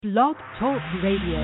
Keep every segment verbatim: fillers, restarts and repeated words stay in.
Blog Talk Radio.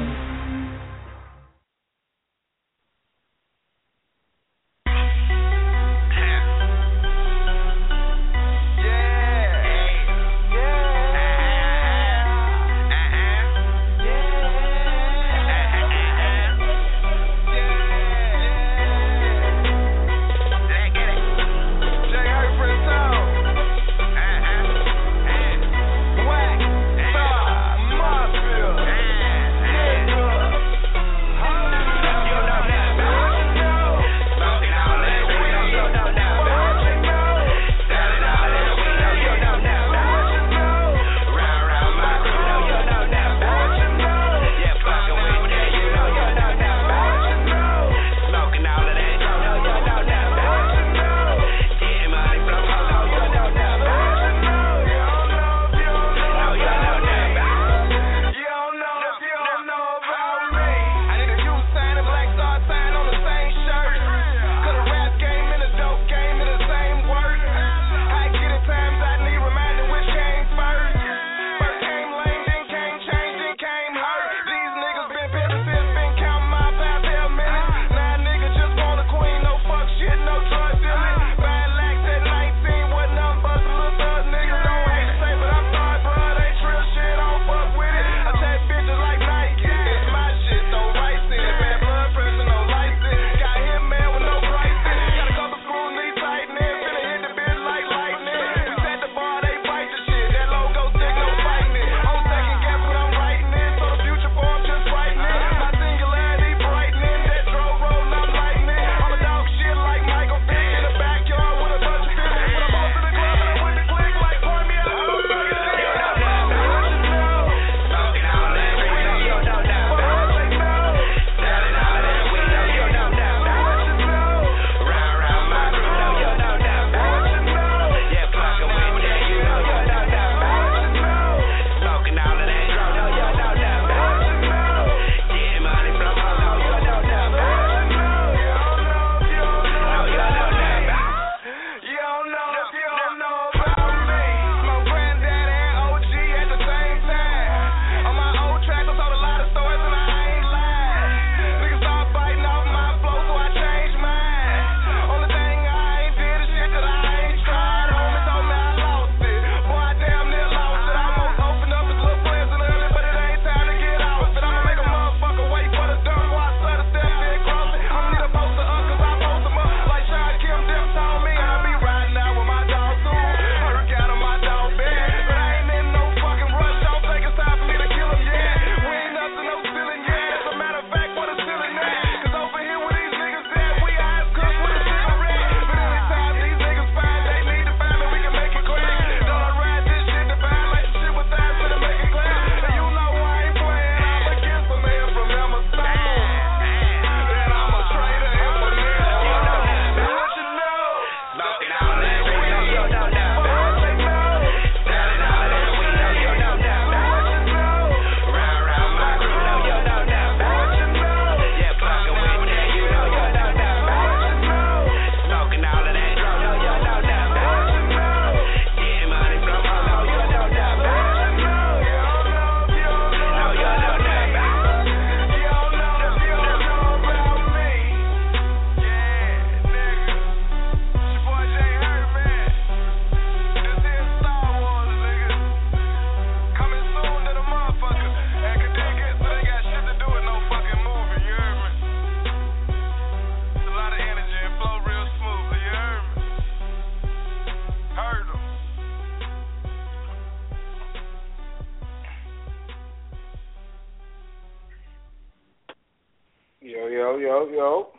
Yo, yo, yo, yo.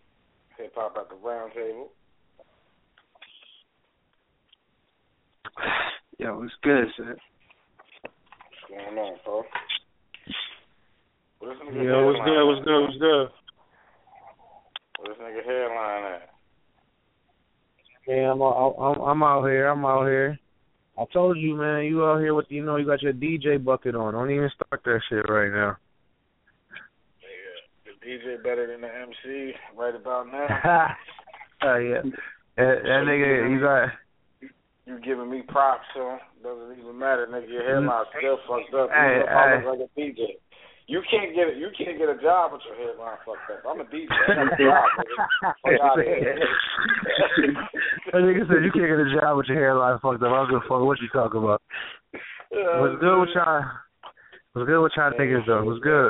Hip hop at the round table. Yo, what's good, sir? What's going on, bro? What's Yo, what's good, what's good, what's good? Where's this nigga headline at? Yeah, I'm, I'm, I'm out here, I'm out here. I told you, man, you out here with, you know, you got your D J bucket on. Don't even start that shit right now. D J better than the M C right about now. Oh, yeah. That, that nigga, you got You giving me props, son. Doesn't even matter, nigga. Your hairline's still fucked up. Hey, Even if I hey. look like a D J. You can't get it. You can't get a job with your hairline fucked up. I'm a D J. I got a job, nigga. Fuck out of here. That nigga said you can't get a job with your hairline fucked up. I was gonna fuck what you talking about. Uh, What's good with y'all? What's good with y'all niggas though? What's good?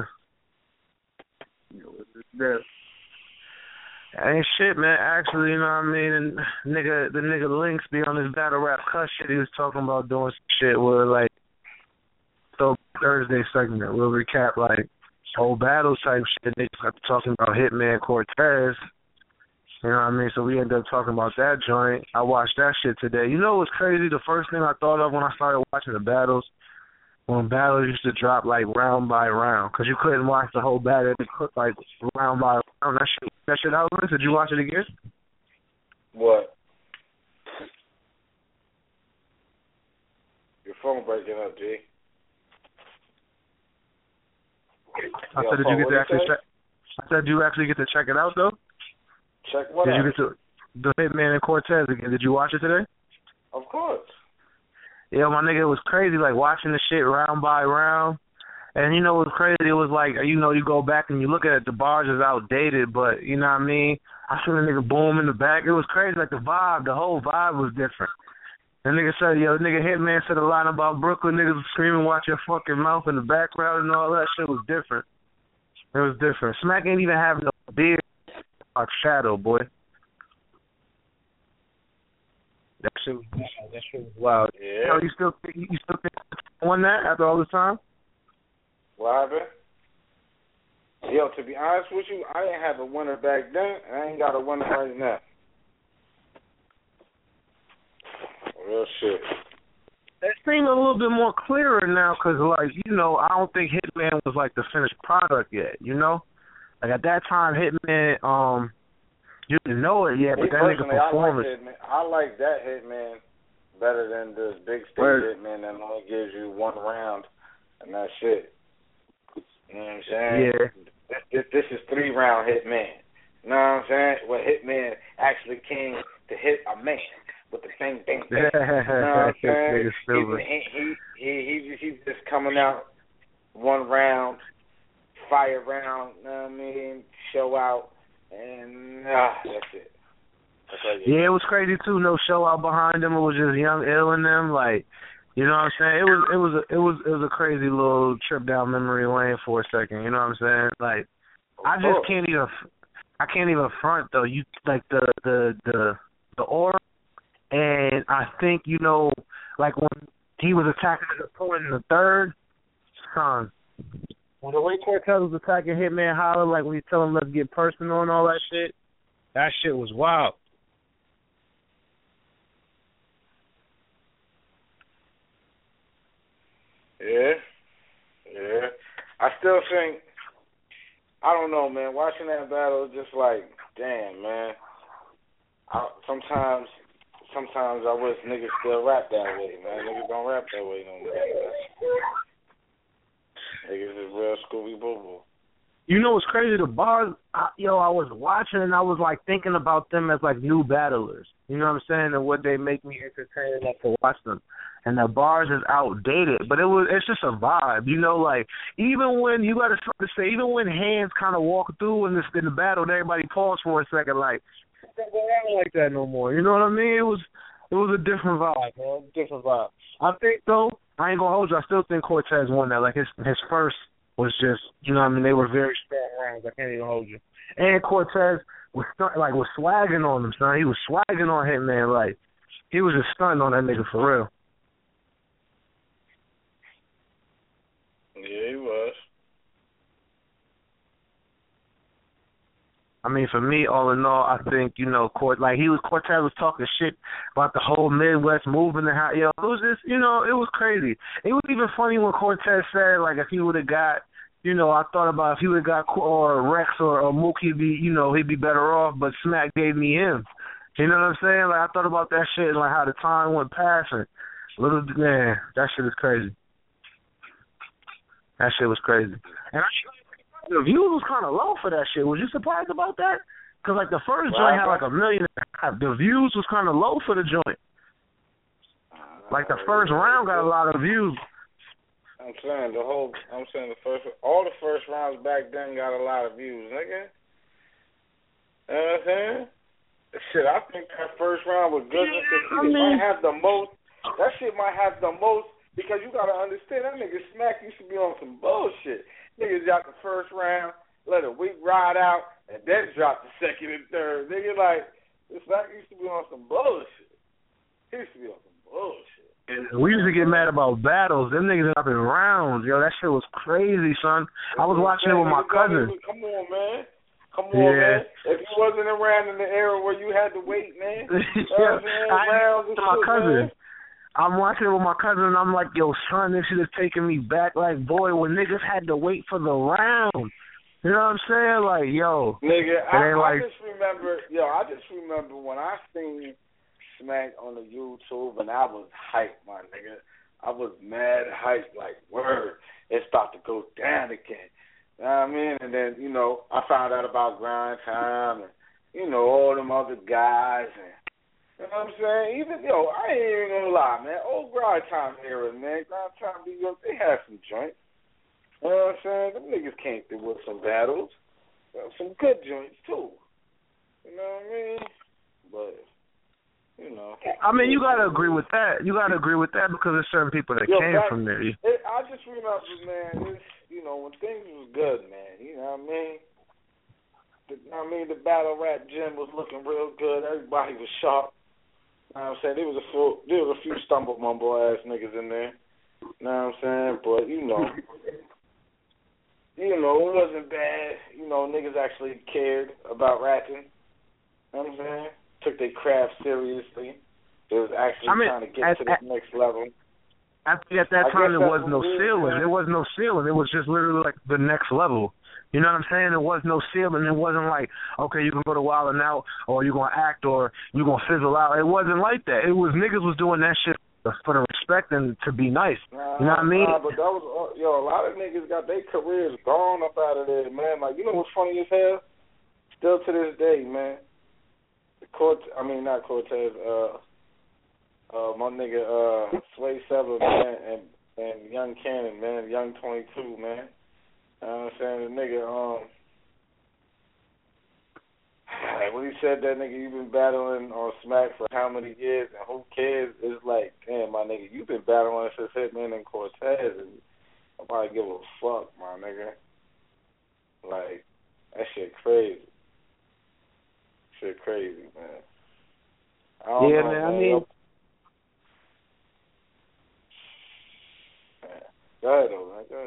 Good. Ain't shit, man. Actually, you know what I mean? And nigga, the nigga Links be on his battle rap cuss shit. He was talking about doing some shit where, like, so Thursday segment, we'll recap, like, whole battles type shit. They got talking about Hitman Cortez. You know what I mean? So we ended up talking about that joint. I watched that shit today. You know what's crazy? The first thing I thought of when I started watching the battles, when battles used to drop, like, round by round, because you couldn't watch the whole battle. It took, like, round by round. That shit, that shit out. Did you watch it again? What? Your phone breaking up, G. I Yo, said, did Paul, you get what to you actually say? check? I said, did you actually get to check it out, though? Check what Did out? you get to the Hitman and Cortez again? Did you watch it today? Of course. Yeah, my nigga, it was crazy, like, watching the shit round by round. And you know what's crazy? It was like, you know, you go back and you look at it, the bars is outdated, but, you know what I mean? I seen a nigga boom in the back. It was crazy, like, the vibe, the whole vibe was different. The nigga said, yo, nigga Hitman said a line about Brooklyn, niggas was screaming, watch your fucking mouth in the background and all that shit was different. It was different. Smack ain't even having no beard like Shadow, boy. That shit was wild. That shit was wild. Yeah. Yo, you still think, you still think you won that after all this time? What happened? Yo, to be honest with you, I didn't have a winner back then, and I ain't got a winner right now. Real shit. It seems a little bit more clearer now because, like, you know, I don't think Hitman was, like, the finished product yet, you know? Like, at that time, Hitman, um, you didn't know it yet, but Me that nigga personally, I like performance. Hitman. I like that Hitman better than this big stage Word. Hitman that only gives you one round and that's it. You know what I'm saying? Yeah. This, this, this is three-round Hitman. You know what I'm saying? Where Hitman actually came to hit a man with the same thing. You know what I'm saying? He, he, he, he, he's just coming out one round, fire round, you know what I mean, show out, and ah, that's it. That's it. Yeah, it was crazy too. No show out behind them. It was just Young Ill in them. Like, you know what I'm saying? It was, it was, a, it was, it was a crazy little trip down memory lane for a second. You know what I'm saying? Like, I just can't even, I can't even front though. You like the, the, the, the aura, and I think you know, like when he was attacking the opponent in the third, son. When the way Cortez was attacking Hitman Holler, like when he tell him let's get personal and all that shit, that shit was wild. Yeah, yeah. I still think, I don't know, man. Watching that battle, just like, damn, man. I, sometimes, sometimes I wish niggas still rap that way, man. Niggas don't rap that way no more. Niggas is real Scooby Boo Boo. You know what's crazy? The bars, I, yo, I was watching and I was like thinking about them as like new battlers. You know what I'm saying? And what they make me entertained enough to watch them. And the bars is outdated, but it was it's just a vibe. You know, like even when you got to say, even when hands kind of walk through in this in the battle, and everybody pause for a second, like it don't go on like that no more. You know what I mean? It was it was a different vibe, man. Different vibe. I think though, I ain't gonna hold you. I still think Cortez won that. Like his his first was just, you know what I mean? They were very strong rounds. I can't even hold you. And Cortez was stunt, like was swagging on him, son. He was swagging on Hitman. Like he was just stunting on that nigga for real. Yeah, he was. I mean, for me, all in all, I think, you know, Cort, like he was Cortez was talking shit about the whole Midwest movement and how, yo, it was just, you know, it was crazy. It was even funny when Cortez said, like, if he would have got, you know, I thought about if he would have got or Rex or, or Mook, he'd be, you know, he'd be better off, but Smack gave me him. You know what I'm saying? Like, I thought about that shit and, like, how the time went past and little, man, that shit is crazy. That shit was crazy. And I the views was kind of low for that shit. Was you surprised about that? Because, like, the first well, joint had, like, a million and a half. The views was kind of low for the joint. Like the first round got a lot of views. I'm saying the whole. I'm saying the first. All the first rounds back then got a lot of views, nigga. You know what I'm saying? Shit, I think that first round was good. Yeah, I mean, might have the most. That shit might have the most because you gotta understand that nigga Smack used to be on some bullshit. Niggas got the first round, let a week ride out, and then drop the second and third. Nigga like Smack used to be on some bullshit. He used to be on some bullshit. And we used to get mad about battles. Them niggas up in rounds. Yo, that shit was crazy, son. I was watching it with my cousin. Come on, man. Come on, yeah. man. If you wasn't around in the era where you had to wait, man. yeah. Uh, I to my shit, cousin. Man. I'm watching it with my cousin, and I'm like, yo, son, this shit is taking me back. Like, boy, when niggas had to wait for the round. You know what I'm saying? Like, yo. Nigga, I, like, I just remember, yo, I just remember when I seen Smack on the YouTube, and I was hyped, my nigga. I was mad hyped, like, word, it's about to go down again. You know what I mean? And then, you know, I found out about Grind Time and, you know, all them other guys. And, you know what I'm saying? Even, yo, I ain't even gonna lie, man. Old Grind Time era, man. Grind Time, yo, they had some joints. You know what I'm saying? Them niggas came through with some battles. Some good joints, too. You know what I mean? But... You know. I mean, you gotta agree with that. You gotta agree with that because there's certain people that Yo, came back, from there. It, I just remember, man. It's, you know, when things was good, man. You know what I mean? The, I mean, the battle rap gym was looking real good. Everybody was sharp. You know what I'm saying? There was a few, there was a few stumble mumble ass niggas in there. You know what I'm saying? But you know, you know, it wasn't bad. You know, niggas actually cared about rapping. You know what I'm saying? Took their craft seriously. They was actually I mean, trying to get at, to the at, next level. I think at that I time there was no weird, ceiling. man. There was no ceiling. It was just literally like the next level. You know what I'm saying? There was no ceiling. It wasn't like, okay, you can go to Wild 'N Out, or you're going to act, or you're going to fizzle out. It wasn't like that. It was niggas was doing that shit for the respect and to be nice. Nah, you know what I mean? Nah, but that was, yo, a lot of niggas got their careers gone up out of there, man. Like, you know what's funny as hell? Still to this day, man. Cort, I mean not Cortez, uh, uh, my nigga, uh, Sway Seven, man, and and Young Cannon, man, Young twenty-two, man. You know what I'm saying? The nigga, um, when he said that nigga, you been battling on Smack for how many years, and who cares? It's like, damn, my nigga, you been battling since Hitman and Cortez, and nobody give a fuck, my nigga. Like, that shit crazy. Shit crazy, man. I don't yeah, know, man, man. I mean... Go ahead, though, man. Go ahead.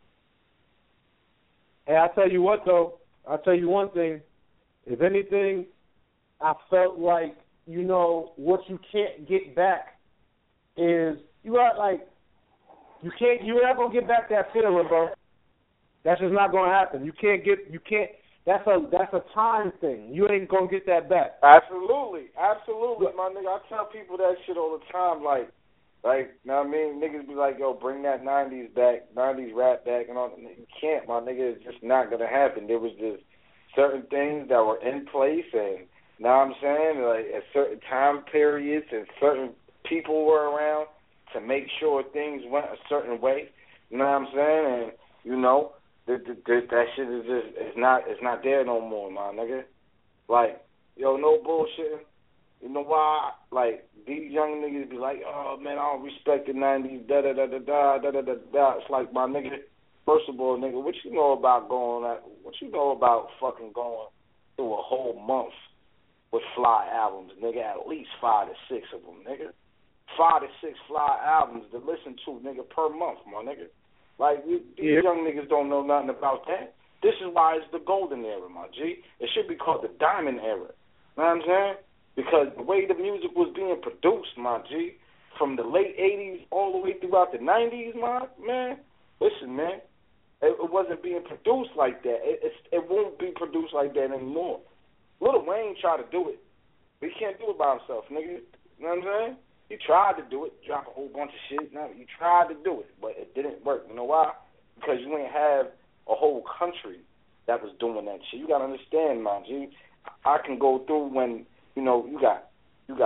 Hey, I'll tell you what, though. I'll tell you one thing. If anything, I felt like, you know, what you can't get back is, you are like, you can't, you're not going to get back that feeling, bro. That's just not going to happen. You can't get, you can't, That's a that's a time thing. You ain't gonna get that back. Absolutely, absolutely, my nigga. I tell people that shit all the time. Like, like, you know what I mean? Niggas be like, yo, bring that nineties back, nineties rap back, and all. You can't, my nigga. It's just not gonna happen. There was just certain things that were in place, and you know what I'm saying? Like at certain time periods, and certain people were around to make sure things went a certain way. You know what I'm saying? And you know. That, that, that shit is just it's not it's not there no more, my nigga. Like, yo, no bullshit. You know why? Like, these young niggas be like, oh man, I don't respect the nineties, da da da da da da da da da. It's like, my nigga. First of all, nigga, what you know about going at? What you know about fucking going through a whole month with fly albums, nigga? At least five to six of them, nigga. Five to six fly albums to listen to, nigga, per month, my nigga. Like, these yeah. young niggas don't know nothing about that. This is why it's the golden era, my G. It should be called the diamond era. You know what I'm saying? Because the way the music was being produced, my G, from the late eighties all the way throughout the nineties, my man, listen, man, it, it wasn't being produced like that. It, it's, it won't be produced like that anymore. Lil Wayne tried to do it, but he can't do it by himself, nigga. You know what I'm saying? He tried to do it, drop a whole bunch of shit. No, he tried to do it, but it didn't work. You know why? Because you ain't have a whole country that was doing that shit. You gotta understand, man. G. I can go through when you know you got you got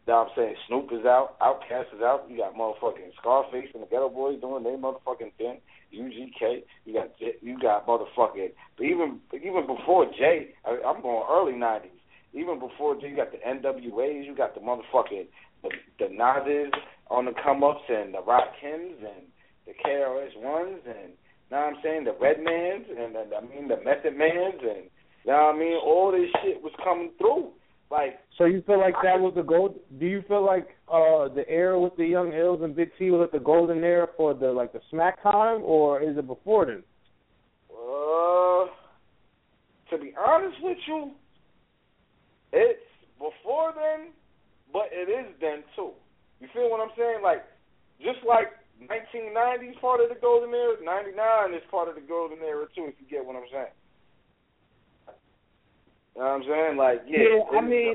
You know what I'm saying? Snoop is out, Outkast is out. You got motherfucking Scarface and the Ghetto Boys doing their motherfucking thing. U G K. You got you got motherfucking. But even even before Jay, I, I'm going early nineties. Even before Jay, you got the N W As. You got the motherfucking the, the Nas's on the come ups and the Rakims and the K R S Ones and you know what I'm saying, the Redmans and, and I mean the Method Mans and you know what I mean, all this shit was coming through. Like, so you feel like that was the gold? Do you feel like uh, the era with the Young Ills and Big T was like the golden era for the like the smack time, or is it before then? Uh, to be honest with you, it's before then, but it is then too. You feel what I'm saying? Like, just like nineteen ninety is part of the golden era, ninety-nine is part of the golden era too. If you get what I'm saying. You know what I'm saying? Like, yeah, yeah I mean,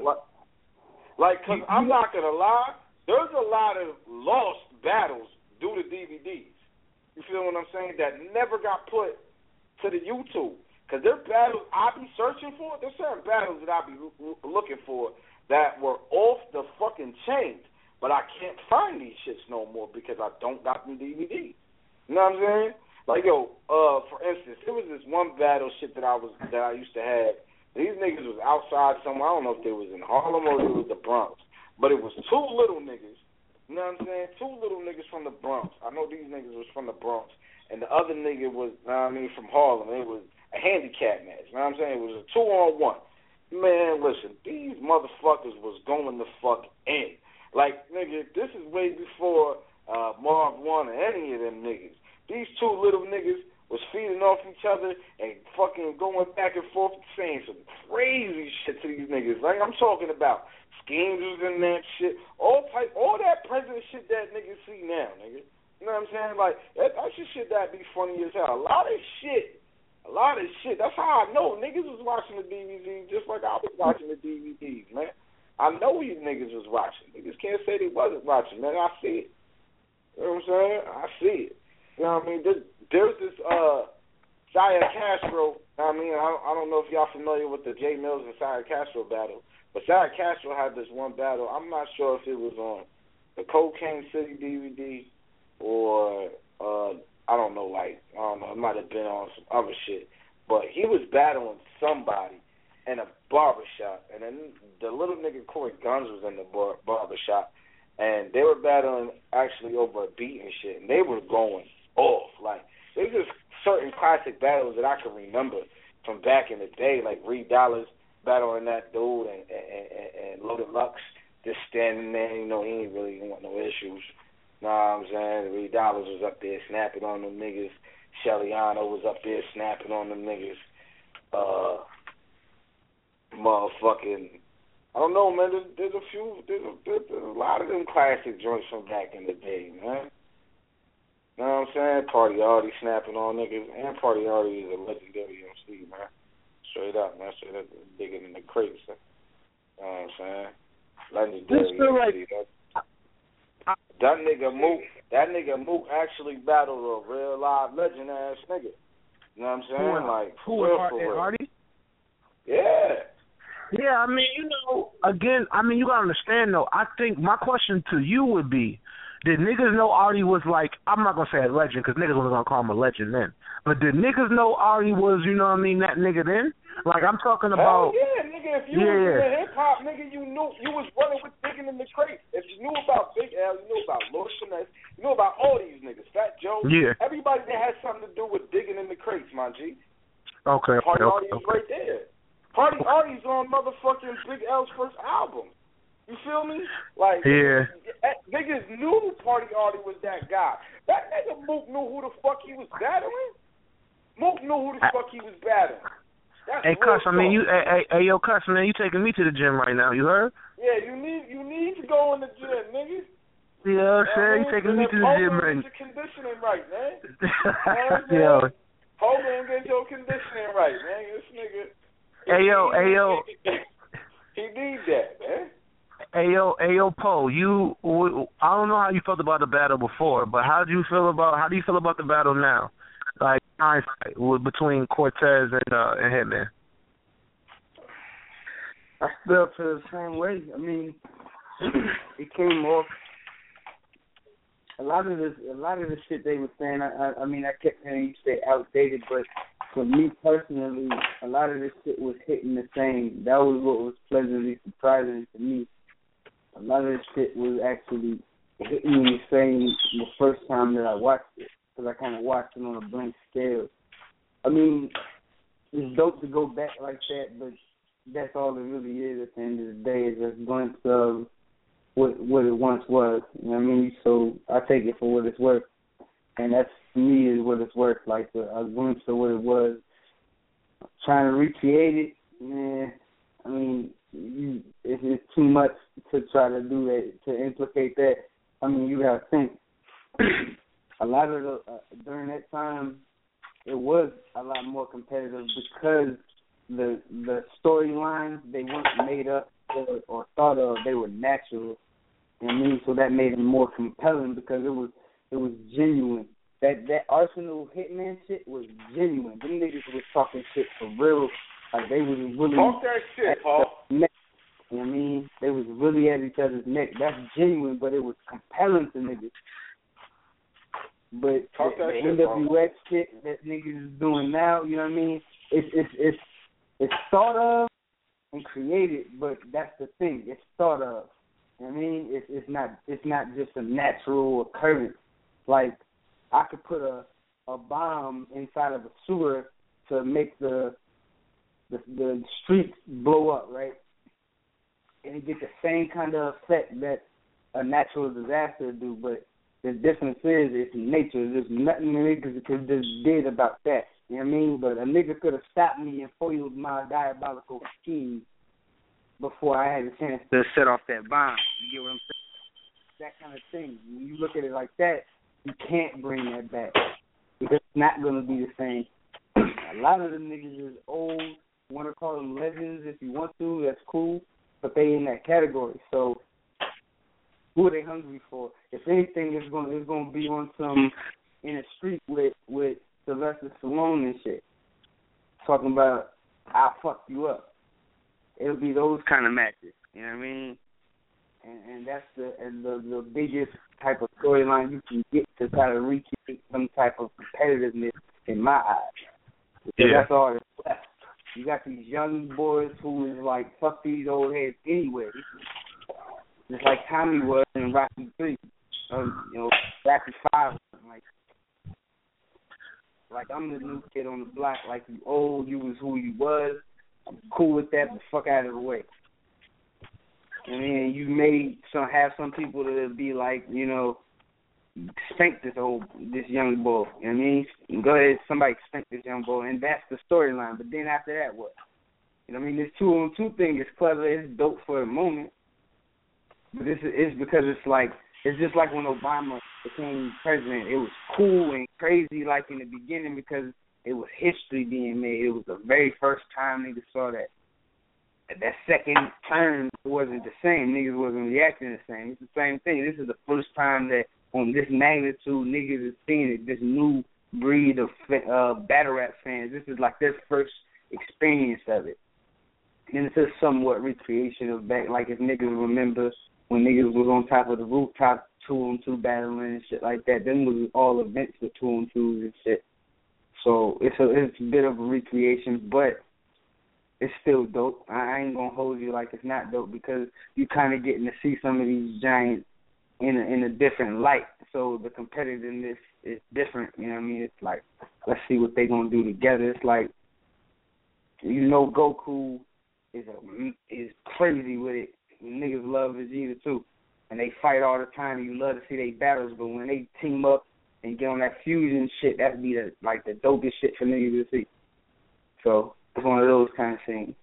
like, cause I'm not gonna lie, there's a lot of lost battles due to D V Ds. You feel what I'm saying? That never got put to the YouTube. Cause there are battles I be searching for. There's certain battles that I be l- looking for that were off the fucking chain, but I can't find these shits no more because I don't got them D V Ds. You know what I'm saying? Like, yo, uh, for instance, there was this one battle shit that I was that I used to have. These niggas was outside somewhere. I don't know if they was in Harlem or it was the Bronx. But it was two little niggas. You know what I'm saying? Two little niggas from the Bronx. I know these niggas was from the Bronx. And the other nigga was, you know what I mean, from Harlem. It was a handicap match. You know what I'm saying? It was a two-on-one. Man, listen, these motherfuckers was going the fuck in. Like, nigga, this is way before uh, Marv One or any of them niggas. These two little niggas was feeding off each other and fucking going back and forth saying some crazy shit to these niggas. Like, I'm talking about schemes and that shit. All type, all that present shit that niggas see now, nigga. You know what I'm saying? Like, that, that shit that'd be funny as hell. A lot of shit. A lot of shit. That's how I know niggas was watching the D V Ds just like I was watching the D V Ds, man. I know you niggas was watching. Niggas can't say they wasn't watching, man. I see it. You know what I'm saying? I see it. You know what I mean? There's, there's this uh, Saya Castro. I mean, I don't, I don't know if y'all familiar with the Jay Mills and Saya Castro battle, but Saya Castro had this one battle. I'm not sure if it was on the Cocaine City D V D or uh, I don't know, like I don't know. It might have been on some other shit, but he was battling somebody in a barbershop, and then the little nigga Corey Guns was in the bar- barbershop, and they were battling actually over a beat and shit, and they were going off. Like, there's just certain classic battles that I can remember from back in the day, like Reed Dollars battling that dude and, and, and, and Loaded Lux just standing there. You know, he ain't really want no issues. Know what I'm saying? Reed Dollars was up there snapping on them niggas. Shellyano was up there snapping on them niggas. Uh, motherfucking, I don't know, man. There's, there's a few, there's a, there's a lot of them classic joints from back in the day, man. You know what I'm saying? Party Artie snapping on niggas, and Party Artie is a legendary M C, man. Straight up, man. Straight up, digging in the crates. You know what I'm saying? Legendary M C. Like, that, that nigga Mook, that nigga Mook actually battled a real live legend ass nigga. You know what I'm saying? Who, like, who was Artie? Yeah. Yeah, I mean, you know, again, I mean, you gotta understand though. I think my question to you would be, did niggas know Artie was like, I'm not going to say a legend because niggas wasn't going to call him a legend then. But did niggas know Artie was, you know what I mean, that nigga then? Like, I'm talking about. Hell yeah, nigga. If you yeah. was in the hip hop, nigga, you knew, you was running with digging in the crate. If you knew about Big L, you knew about Lord Finesse, you knew about all these niggas, Fat Joe. Yeah. Everybody that had something to do with digging in the crates, my G. Okay, Party okay, Artie's okay. right there. Party Artie's on motherfucking Big L's first album. You feel me? Like, yeah. Niggas knew Party Artie was that guy. That nigga Mook knew who the fuck he was battling. Mook knew who the fuck he was battling. That's hey, Cuss, I mean, you, hey, hey, hey, yo, Cuss, man, you taking me to the gym right now, you heard? Yeah, you need you need to go in the gym, nigga. Yeah, sir, you taking me to the gym right now. Get your conditioning right, man. Yo. Hold on, get your conditioning right, man. This nigga. Hey, yo, hey, yo. He needs that, man. Hey yo, hey yo, Poe, you, I don't know how you felt about the battle before, but how do you feel about how do you feel about the battle now, like hindsight between Cortez and uh, and Hitman? I feel to the same way. I mean, it came off. A lot of this, a lot of the shit they were saying. I, I, I mean, I kept hearing you say outdated, but for me personally, a lot of this shit was hitting the same. That was what was pleasantly surprising to me. A lot of this shit was actually hitting me the same the first time that I watched it, because I kind of watched it on a blank scale. I mean, it's dope to go back like that, but that's all it really is at the end of the day, is a glimpse of what what it once was. You know what I mean? So I take it for what it's worth. And that's, to me, is what it's worth, like a, a glimpse of what it was. Trying to recreate it, man, I mean, you, it, it's too much to try to do that, to implicate that. I mean, you got to think. A lot of the, uh, during that time, it was a lot more competitive because the the storylines, they weren't made up or, or thought of, they were natural. You know what I mean? So that made them more compelling because it was it was genuine. That that Arsenal Hitman shit was genuine. Them niggas was talking shit for real. Like, they was really... Talk that shit, Paul. You know what I mean? They was really at each other's neck. That's genuine, but it was compelling to niggas. But Talk the, that the shit, N W X Paul. Shit that niggas is doing now, you know what I mean? It's it's it's it's thought of and created, but that's the thing. It's thought of. You know what I mean? It's it's not it's not just a natural occurrence. Like, I could put a a bomb inside of a sewer to make the the, the streets blow up, right? And it get the same kind of effect that a natural disaster would do, but the difference is it's nature. There's nothing niggas could just did about that. You know what I mean? But a nigga could have stopped me and foiled my diabolical scheme before I had a chance to set off that bomb. You get what I'm saying? That kind of thing. When you look at it like that, you can't bring that back. Because it's not going to be the same. A lot of them niggas is old. Want to call them legends if you want to. That's cool. But they in that category. So who are they hungry for? If anything, it's going it's going to be on some in the street with with Sylvester Stallone and shit, talking about I'll fuck you up. It'll be those kind of matches. You know what I mean? And, and that's the and the, the biggest type of storyline you can get to try to recreate some type of competitiveness in my eyes. Because yeah. That's all that's left. You got these young boys who is like, fuck these old heads anyway. Just like Tommy was in Rocky three, or, you know, Rocky five, like, like I'm the new kid on the block. Like, you old, you was who you was. I'm cool with that, but fuck out of the way. And then you may some have some people that be like, you know, spank this old this young boy. You know what I mean? Go ahead, somebody spank this young boy, and that's the storyline. But then after that, what? You know what I mean? This two on two thing is clever. It's dope for the moment. But this is it's because it's like it's just like when Obama became president. It was cool and crazy like in the beginning because it was history being made. It was the very first time niggas saw that. That second term wasn't the same. Niggas wasn't reacting the same. It's the same thing. This is the first time that on this magnitude niggas is seeing it. This new breed of uh, battle rap fans. This is like their first experience of it. And it's a somewhat recreation of back, like if niggas remember when niggas was on top of the rooftop two on two battling and shit like that. Them was all events for two on twos and shit. So it's a it's a bit of a recreation, but it's still dope. I ain't gonna hold you like it's not dope because you kind of getting to see some of these giants in a, in a different light. So the competitiveness is different. You know what I mean? It's like, let's see what they gonna do together. It's like, you know, Goku is a, is crazy with it. Niggas love Vegeta too, and they fight all the time. And you love to see they battles, but when they team up and get on that fusion shit, that'd be the like the dopest shit for niggas to see. So it's one of those kind of things.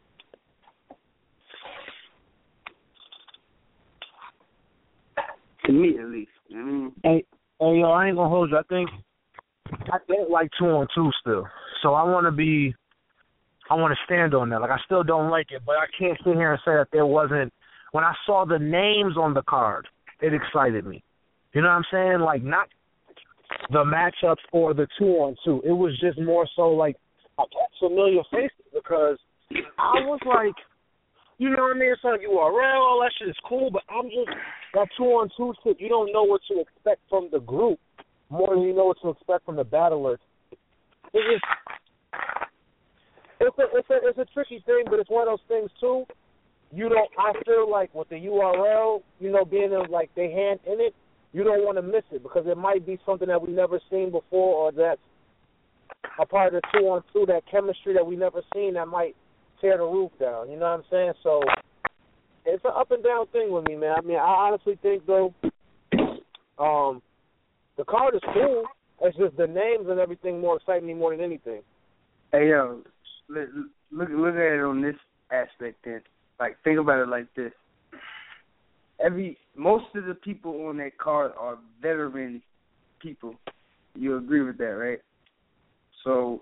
To me, at least. You know what I mean? Hey, hey, yo, I ain't gonna hold you. I think I think like two on two still. So I want to be, I want to stand on that. Like I still don't like it, but I can't sit here and say that there wasn't. When I saw the names on the card, it excited me. You know what I'm saying? Like not the matchups or the two on two. It was just more so like I kept familiar faces because I was like, you know what I mean? It's on U R L, all that shit is cool, but I'm just, that two-on-two shit, you don't know what to expect from the group more than you know what to expect from the battlers. It's just, it's a, it's a, it's a tricky thing, but it's one of those things, too. You don't, I feel like with the U R L, you know, being in, like, they hand in it, you don't want to miss it because it might be something that we've never seen before or that's a part of the two-on-two, that chemistry that we never seen that might tear the roof down. You know what I'm saying? So it's an up and down thing with me, man. I mean, I honestly think, though, um, the card is cool. It's just the names and everything more excite me more than anything. Hey, yo, look, look, look at it on this aspect then. Like, think about it like this. Every most of the people on that card are veteran people. You agree with that, right? So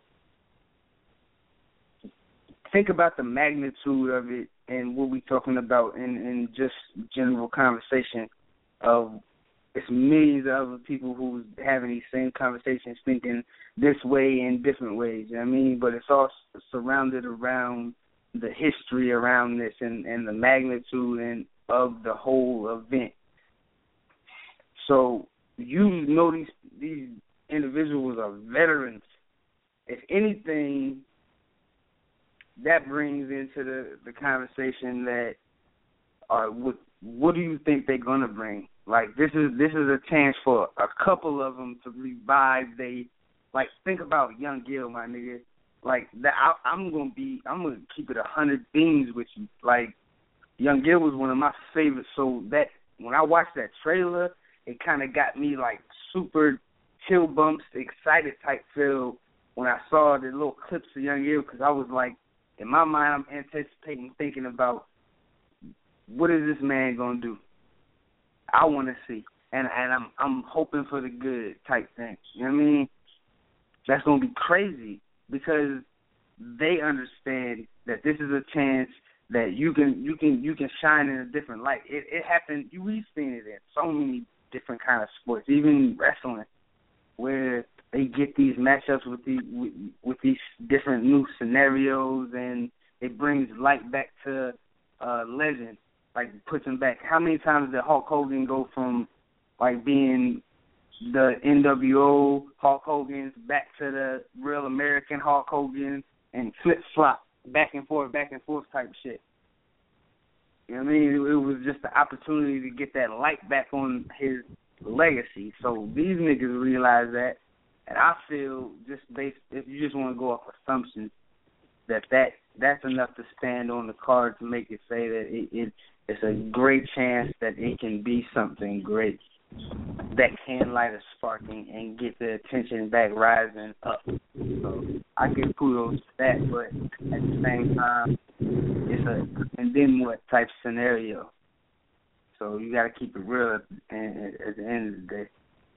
think about the magnitude of it and what we're talking about in, in just general conversation of it's millions of other people who's having these same conversations thinking this way in different ways, you know what I mean? But it's all surrounded around the history around this and, and the magnitude and of the whole event. So you know these these individuals are veterans. If anything, that brings into the, the conversation that uh, what what do you think they're gonna bring? Like this is this is a chance for a couple of them to revive. They like think about Young Gil, my nigga. Like that, I, I'm gonna be I'm gonna keep it a hundred beans with you. Like Young Gil was one of my favorites. So that when I watched that trailer, it kind of got me like super chill bumps, excited type feel when I saw the little clips of Young Gil because I was like, in my mind, I'm anticipating, thinking about what is this man gonna do? I want to see, and and I'm I'm hoping for the good type thing. You know what I mean? That's gonna be crazy because they understand that this is a chance that you can you can you can shine in a different light. It it happened. You we've seen it in so many different kind of sports, even wrestling, where they get these matchups with these with, with these different new scenarios, and it brings light back to uh, legend. Like puts him back. How many times did Hulk Hogan go from like being the N W O Hulk Hogan's back to the real American Hulk Hogan and flip flop back and forth, back and forth type shit. You know what I mean? It, it was just the opportunity to get that light back on his legacy. So these niggas realize that, and I feel just based, if you just want to go off assumptions, that, that that's enough to stand on the card to make it say that it, it it's a great chance that it can be something great that can light a spark and, and get the attention back rising up. So I give kudos to that, but at the same time, it's a and then what type scenario. So you got to keep it real at, at, at the end of the day.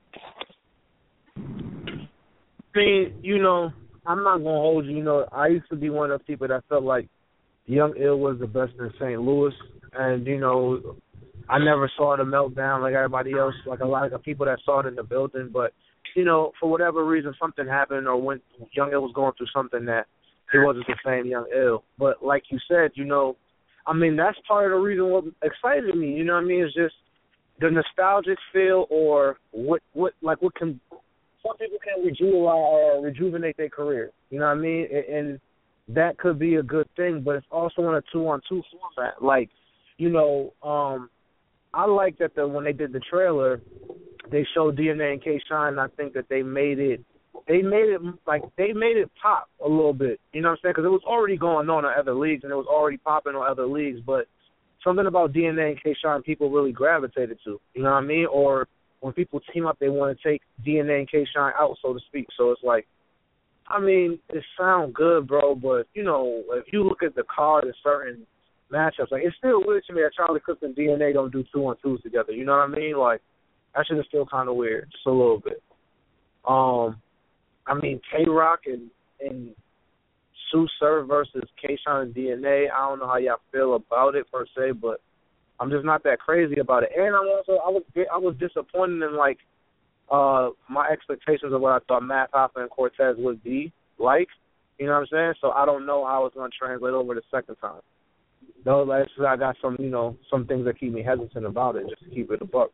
I mean, you know, I'm not gonna hold you. You know, I used to be one of those people that felt like Young Ill was the best in Saint Louis, and you know, I never saw the meltdown like everybody else, like a lot of people that saw it in the building. But you know, for whatever reason, something happened, or when Young Ill was going through something that he wasn't the same Young Ill. But like you said, you know, I mean, that's part of the reason what excited me. You know what I mean? It's just the nostalgic feel, or what, what, like what can. Some people can rejuvenate or rejuvenate their career. You know what I mean? And that could be a good thing, but it's also on a two-on-two format. Like, you know, um, I like that the when they did the trailer, they showed D N A and K-Shine, and I think that they made it, they made it, like, they made it pop a little bit. You know what I'm saying? Because it was already going on in other leagues, and it was already popping on other leagues, but something about D N A and K-Shine people really gravitated to. You know what I mean? Or when people team up, they want to take D N A and K-Shine out, so to speak. So it's like, I mean, it sounds good, bro, but, you know, if you look at the card in certain matchups, like, it's still weird to me that Charlie Cook and D N A don't do two-on-twos together. You know what I mean? Like, that shit is still kind of weird, just a little bit. Um, I mean, K-Rock and, and Sue Surf versus K-Shine and D N A, I don't know how y'all feel about it, per se, but I'm just not that crazy about it. And I'm also I was I was disappointed in like uh, my expectations of what I thought Matt Hoffa and Cortez would be like. You know what I'm saying? So I don't know how it's going to translate over the second time. No, that's I got some, you know, some things that keep me hesitant about it, just to keep it a buck.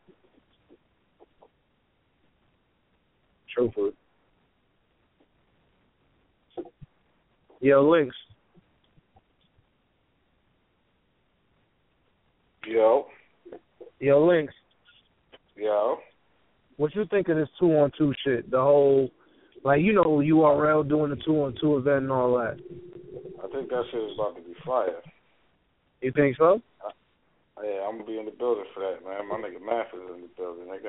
Truthfully. Yo, Links. Yo. Yo, Links. Yo. What you think of this two on two shit? The whole, like, you know, U R L doing the two on two event and all that. I think that shit is about to be fire. You think so? Uh, yeah, I'm gonna be in the building for that, man. My nigga Math is in the building, nigga.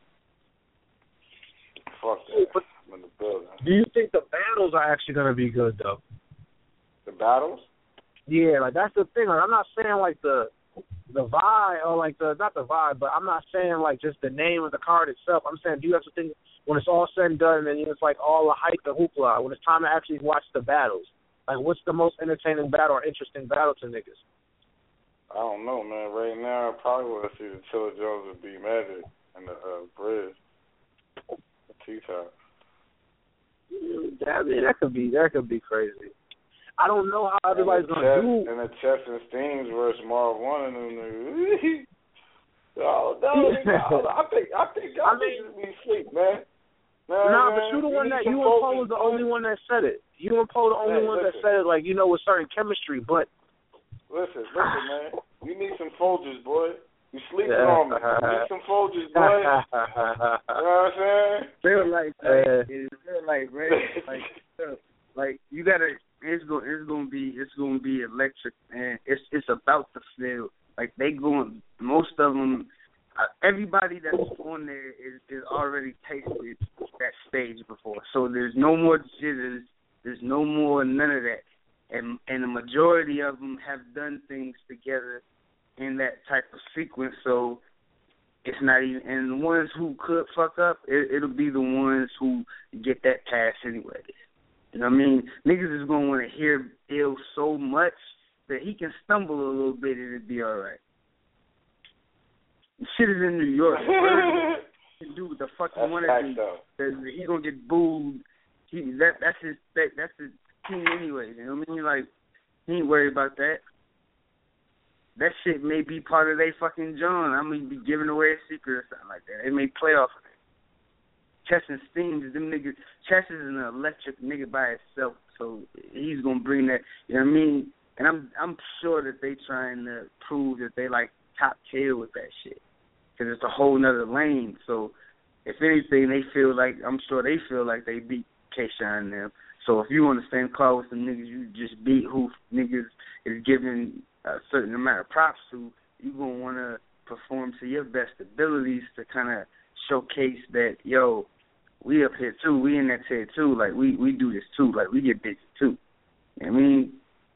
Fuck that. I'm in the building. Do you think the battles are actually gonna be good though? The battles? Yeah, like that's the thing. Like, I'm not saying like the the vibe or like the not the vibe, but I'm not saying like just the name of the card itself. I'm saying, do you have to think when it's all said and done and it's like all the hype, the hoopla, when it's time to actually watch the battles? Like, what's the most entertaining battle or interesting battle to niggas? I don't know, man. Right now, I probably want to see the Chilla Jones and B Magic and the uh, Bridge, the T-Top. I mean, that could be that could be crazy. I don't know how everybody's gonna do. And the Chess and Steams versus Marv One and them niggas. Oh no, nigga, I think I think y'all I mean, niggas be sleep, man. No, nah, but you the one that you and Poe was the only one that said it. You and Poe the only hey, one listen. that said it, like, you know, with certain chemistry. But listen, listen, man, you need some Folgers, boy. You sleeping on me. You need some Folgers, boy. You know what I'm saying? Feel like uh, it feel like right, like like you gotta. It's going. It's gonna be. It's gonna be electric, man. It's it's about to feel like they going. Most of them. Uh, everybody that's on there is, is already tasted that stage before, so there's no more jitters, there's no more none of that, and and the majority of them have done things together in that type of sequence, so it's not even. And the ones who could fuck up, it, it'll be the ones who get that pass anyway. You know what I mean? Niggas is gonna want to hear Ill so much that he can stumble a little bit and it'll be all right. Shit is in New York. He can do what the fuck he want to do. He gonna get booed. He that that's his that, that's his team anyway. You know what I mean? Like he ain't worried about that. That shit may be part of their fucking John. I mean, be giving away a secret or something like that. They may play off of it. Chess and Steams, them niggas. Chess is an electric nigga by itself, so he's gonna bring that. You know what I mean? And I'm I'm sure that they trying to prove that they like top tier with that shit. Because it's a whole nother lane. So, if anything, they feel like, I'm sure they feel like they beat K-Shine and them. So, if you on the same car with some niggas you just beat who niggas is giving a certain amount of props to, you going to want to perform to your best abilities to kind of showcase that, yo, we up here too. We in that tier too. Like, we, we do this too. Like, we get busy too. You know what I mean?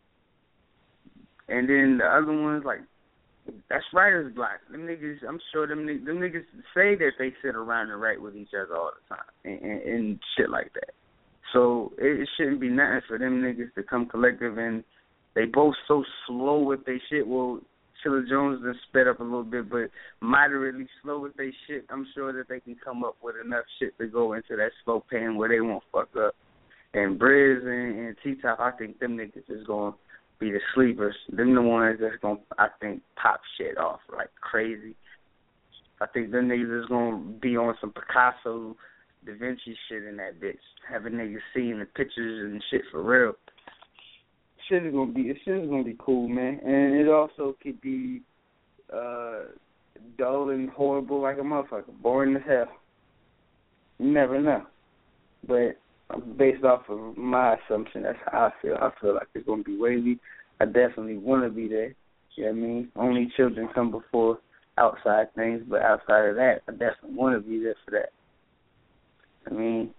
And then the other ones, like, that's writer's block. Them niggas, I'm sure them, them niggas say that they sit around and write with each other all the time and, and, and shit like that. So it, it shouldn't be nothing for them niggas to come collective, and they both so slow with their shit. Well, Chilla Jones done sped up a little bit, but moderately slow with their shit. I'm sure that they can come up with enough shit to go into that slow pan where they won't fuck up. And Briz and, and T-Top, I think them niggas is going to be the sleepers. Them the ones that's going to, I think, pop shit off like crazy. I think them niggas is going to be on some Picasso, Da Vinci shit in that bitch. Having niggas seeing the pictures and shit for real. Shit is going to be, shit is going to be cool, man. And it also could be uh, dull and horrible like a motherfucker. Boring as hell. You never know. But based off of my assumption, that's how I feel. I feel like it's going to be wavy. I definitely want to be there. You know what I mean? Only children come before outside things, but outside of that, I definitely want to be there for that. I mean,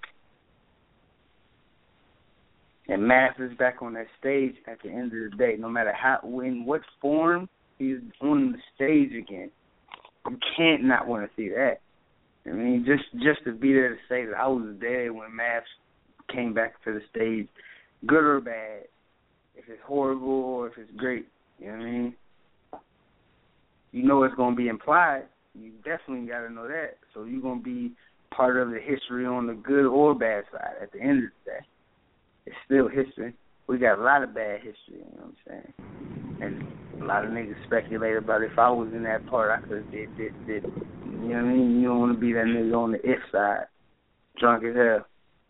and Math is back on that stage at the end of the day. No matter how, in what form, he's on the stage again. You can't not want to see that. I mean, just just to be there to say that I was there when Math came back to the stage, good or bad, if it's horrible or if it's great, you know what I mean? You know it's going to be implied. You definitely got to know that. So you're going to be part of the history on the good or bad side at the end of the day. It's still history. We got a lot of bad history, you know what I'm saying? And A lot of niggas speculate about if I was in that part, I could have did this, did. You know what I mean? You don't want to be that nigga on the if side, drunk as hell.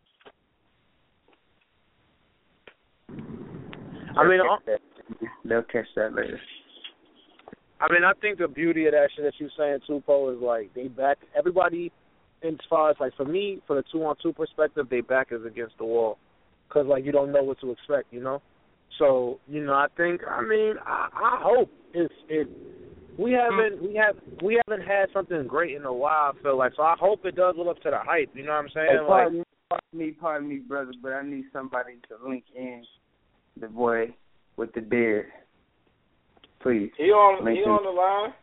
I mean, they'll catch that later. I mean, I think the beauty of that shit that you're saying too, Poe, is like they back everybody. As far as like for me, for the two on two perspective, they back is against the wall, cause like you don't know what to expect, you know. So you know, I think I mean I, I hope it's it. We haven't we have we haven't had something great in a while. I feel like so I hope it does live up to the hype. You know what I'm saying? Hey, pardon, like, me, pardon me, pardon me, brother, but I need somebody to link in the boy with the beard. Please. He on link he in. on the line.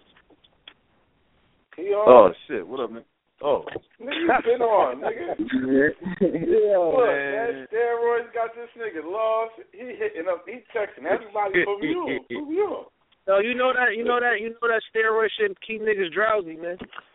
He on. Oh shit! What up, man? Oh. Nigga, you been on, nigga. Yeah. Yeah, look, man, steroids got this nigga lost. He hitting up, he texting everybody from you. From you. No, you know that, you know that, you know that steroid shit keep niggas drowsy, man.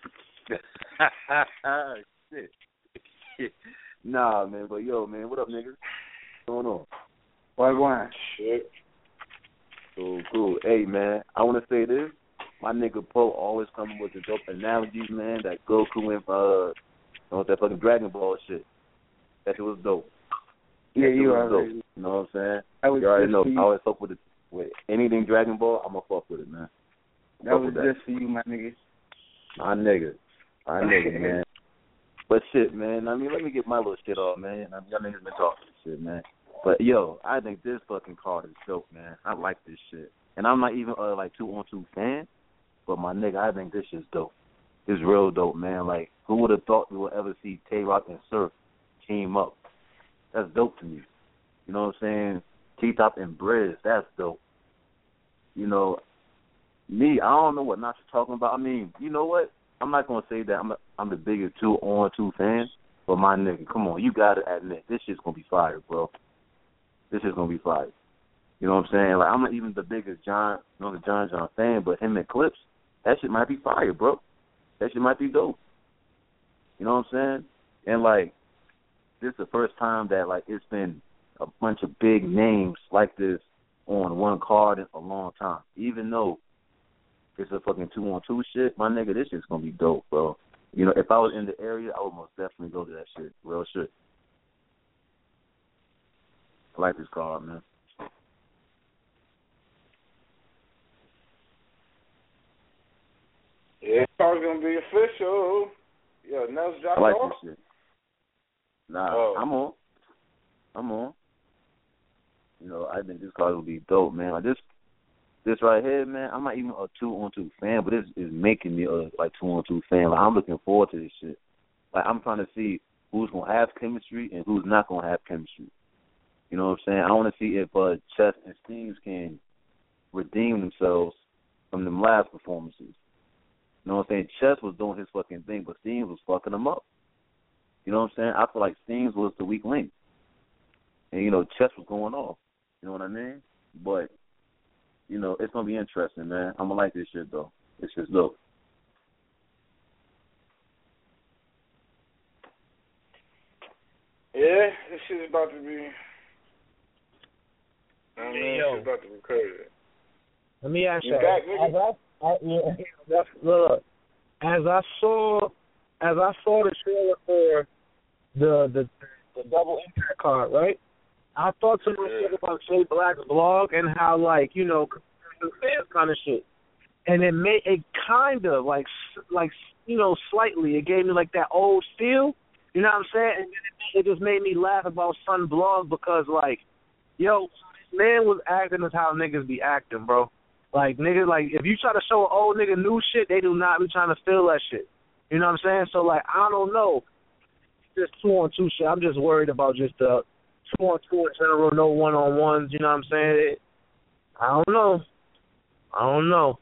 Shit. Nah, man, but yo, man, what up, niggas? What's going on? Why, why? Shit. So cool. Hey, man, I want to say this. My nigga Poe always coming with the dope analogies, man. That Goku and uh, you know, that fucking Dragon Ball shit. That shit was dope. Yeah, that you already. Dope. You know what I'm saying? I was you already know. For you. I always fuck with it. With anything Dragon Ball, I'm gonna fuck with it, man. That fuck was that. just for you, my nigga. My nigga. My nigga, man. But shit, man. I mean, let me get my little shit off, man. I mean, y'all niggas been talking shit, man. But yo, I think this fucking card is dope, man. I like this shit, and I'm not even uh, like two on two fan. But my nigga, I think this shit's dope. It's real dope, man. Like, who would have thought we would ever see Tay-Rock and Surf team up? That's dope to me. You know what I'm saying? T-Top and Briz, that's dope. You know, me, I don't know what Nacho talking about. I mean, you know what? I'm not going to say that I'm a, I'm the biggest two-on-two fan, but my nigga, come on, you got to admit, this shit's going to be fire, bro. This shit's going to be fire. You know what I'm saying? Like, I'm not even the biggest John, you know, the John John fan, but him and Clips, that shit might be fire, bro. That shit might be dope. You know what I'm saying? And, like, this is the first time that, like, it's been a bunch of big names like this on one card in a long time. Even though it's a fucking two-on-two shit, my nigga, this shit's going to be dope, bro. You know, if I was in the area, I would most definitely go to that shit. Real shit. I like this card, man. Yeah, it's probably gonna be official. Yo, Nels dropped I like off? this shit. Nah, oh. I'm on. I'm on. You know, I think this card will be dope, man. Like this, this right here, man. I'm not even a two-on-two fan, but this is making me a like two-on-two fan. Like I'm looking forward to this shit. Like I'm trying to see who's gonna have chemistry and who's not gonna have chemistry. You know what I'm saying? I want to see if uh, Chess and Steams can redeem themselves from them last performances. You know what I'm saying? Chess was doing his fucking thing, but Steams was fucking him up. You know what I'm saying? I feel like Steams was the weak link. And, you know, Chess was going off. You know what I mean? But, you know, it's going to be interesting, man. I'm going to like this shit, though. It's just dope. Yeah, this shit's about to be... I mean, Hey, yo. it's about to be crazy. Let me ask You you. back, nigga? As I, I, yeah, that's, look, as I saw, as I saw the trailer for the the the double impact card, right? I thought to myself about Jay Black's blog and how, like, you know, fans kind of shit, and it made it kind of like like you know slightly. It gave me like that old feel. You know what I'm saying? And then it, it just made me laugh about Sun blog because, like, yo, man was acting as how niggas be acting, bro. Like, niggas, like, if you try to show an old nigga new shit, they do not be trying to feel that shit. You know what I'm saying? So, like, I don't know. Just two-on-two shit. I'm just worried about just the two-on-two in general, no one-on-ones. You know what I'm saying? It, I don't know. I don't know.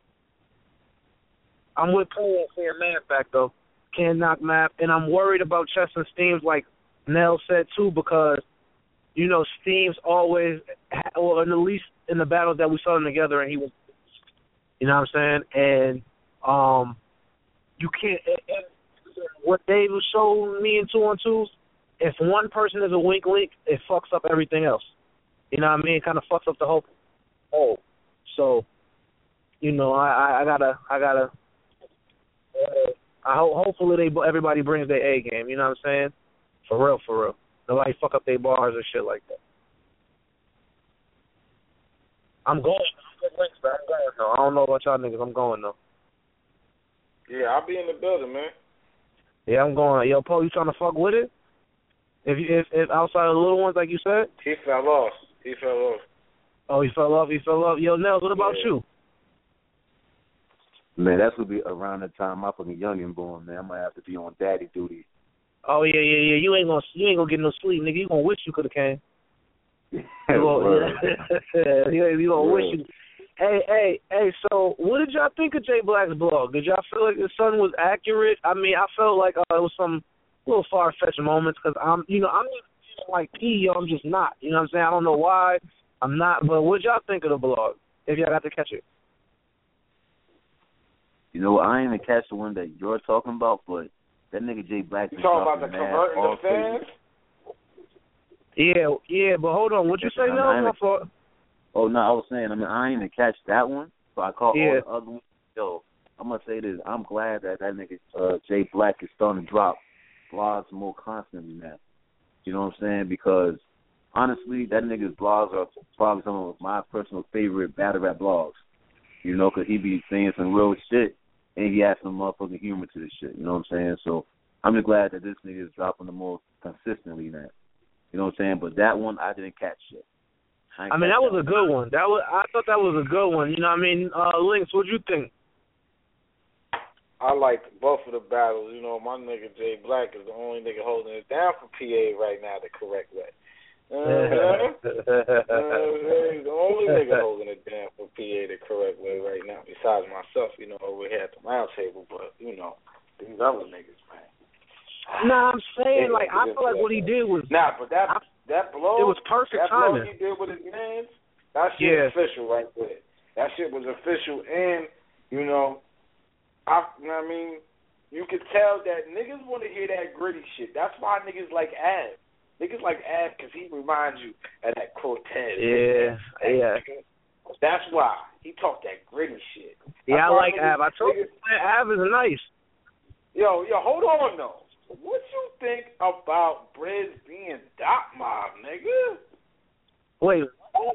I'm with Paul saying Math back, though. Can't knock Math. And I'm worried about Chess and Steams, like Nell said, too, because, you know, Steams always, or at least in the battles that we saw them together, and he was, you know what I'm saying? And um, you can't, and what they showed me in two-on-twos, if one person is a wink link, it fucks up everything else. You know what I mean? It kind of fucks up the whole whole. So, you know, I, I, I gotta, I gotta. Uh, I hope, hopefully they everybody brings their A game. You know what I'm saying? For real, for real. Nobody fuck up their bars or shit like that. I'm going. I'm going though. I don't know about y'all niggas. I'm going though. Yeah, I'll be in the building, man. Yeah, I'm going. Yo, Poe, you trying to fuck with it? If you, if, if outside of the little ones, like you said? He fell off. He fell off. Oh, he fell off. He fell off. Yo, Nels, what about yeah. you? Man, that's gonna be around the time my fucking youngin' born, man. I might have to be on daddy duty. Oh yeah, yeah, yeah. You ain't gonna, you ain't gonna get no sleep, nigga. You gonna wish you could have came. You gonna, yeah, you gonna wish you. Hey, hey, hey. So, what did y'all think of Jay Black's blog? Did y'all feel like his son was accurate? I mean, I felt like uh, it was some little far fetched moments because I'm, you know, I'm not like P. Yo, I'm just not. You know what I'm saying? I don't know why I'm not. But what y'all think of the blog? If y'all got to catch it. You know, I ain't even catch the one that you're talking about, but that nigga Jay Black. You talking about the converting the fans? Yeah, yeah, but hold on. What'd you say now? My fault. Oh, no, I was saying, I mean, I ain't even catch that one, so I caught yeah. all the other ones. Yo, I'm going to say this. I'm glad that that nigga uh, Jay Black is starting to drop blogs more constantly now. You know what I'm saying? Because, honestly, that nigga's blogs are probably some of my personal favorite battle rap blogs. You know, because he be saying some real shit, and he has some motherfucking humor to this shit. You know what I'm saying? So, I'm just glad that this nigga is dropping them more consistently now. You know what I'm saying? But that one, I didn't catch shit. I, I mean, that was a good one. That was I thought that was a good one. You know what I mean? Uh, Lynx, what'd you think? I like both of the battles. You know, my nigga Jay Black is the only nigga holding it down for P A right now the correct way. Uh-huh. uh, he's the only nigga holding it down for P A the correct way right now, besides myself, you know, over here at the round table. But, you know, these other niggas, man. Nah, I'm saying, yeah, like, I feel like what he did was... Nah, but that... I, That blow, it was perfect that timing. blow he did with his hands, that shit yeah. was official right there. That shit was official, and, you know, I, you know what I mean, you could tell that niggas want to hear that gritty shit. That's why niggas like Av. Niggas like Av because he reminds you of that Cortez. Yeah, that, yeah. That's why. He talked that gritty shit. Yeah, That's I like niggas, Av. I told you, Av is nice. Yo, yo, hold on, though. What you think about Briz being Dot Mob, nigga? Wait,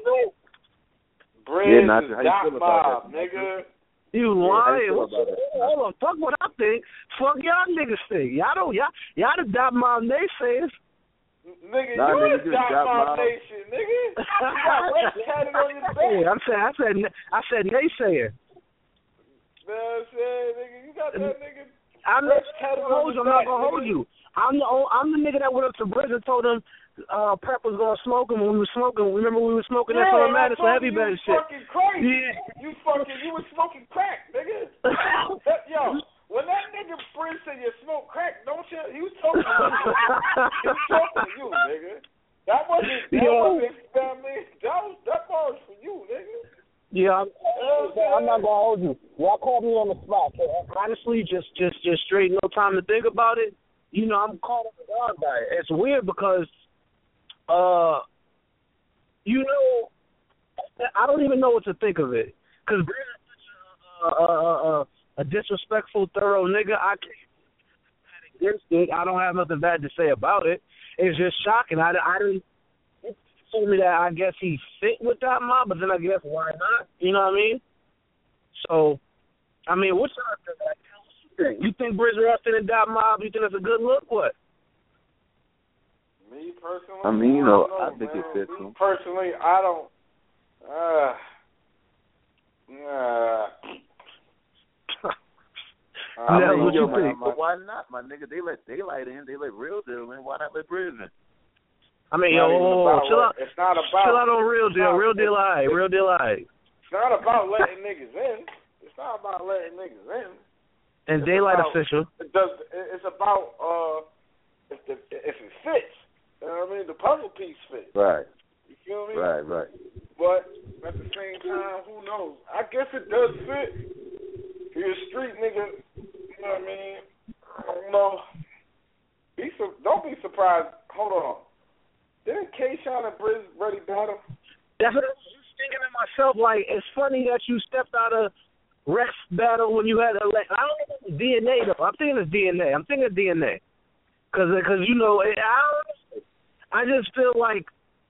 Briz yeah, is Dot Mob, nigga. You lying? Yeah, hold on, fuck what I think. Fuck y'all niggas think. Y'all don't, y'all, y'all the Dot Mob naysayers. Nigga, nah, you nigga, is Dot Mob nation, nigga. You got Rex tatted on your back. Yeah, I said, I said, I said naysayer. You know what I'm saying, nigga? You got that nigga. I'm not gonna hold you. I'm not gonna hold you. I'm the I'm the nigga that went up to Briz and told him uh, Prep was gonna smoke him when we were smoking. Remember we were smoking yeah, that Summer Madness for heavy bag shit. Fucking crazy. Yeah. You fucking you was smoking crack, nigga. Yo, when that nigga Briz said you smoke crack, don't you? He was talking to you. He was talking to you, nigga. That wasn't that Yo. wasn't family. That was that was for you, nigga. Yeah, I'm, I'm not gonna hold you. Y'all called me on the spot. Honestly, just, just, just straight, no time to think about it. You know, I'm caught up with God by it. It's weird because, uh, you know, I don't even know what to think of it. Because Briz is such a, a, a, a disrespectful, thorough nigga. I can't against it. I don't have nothing bad to say about it. It's just shocking. I, I didn't. Told me that I guess he fit with that mob, but then I guess why not? You know what I mean? So, I mean, what's your opinion? You think Briz Rustin and Dot Mob? You think that's a good look? What? Me personally, I mean, you know, I, know, I think man. it fits Me him. Personally, I don't. Uh, uh, I no, mean, what yo, you my, think? my, why not, my nigga? They let daylight in. They let real deal in. Why not let Briz in? I mean, yo, chill out. It's not about. Chill out on real deal. Real deal, alright. Real deal, alright. It's not about letting niggas in. It's not about letting niggas in. And it's daylight about, official. It does. It's about uh, if the if it fits. You know what I mean? The puzzle piece fits. Right. You feel me? Right. Right. But at the same time, who knows? I guess it does fit. If you're a street nigga, you know what I mean? I don't know. Be su- don't be surprised. Hold on. Didn't K-Shine and Briz ready battle? That's what I was just thinking in my myself, like, it's funny that you stepped out of Rex battle when you had a, like, I don't know if it's D N A, though. I'm thinking it's D N A. I'm thinking D N A. Because, cause, you know, I, don't, I just feel like,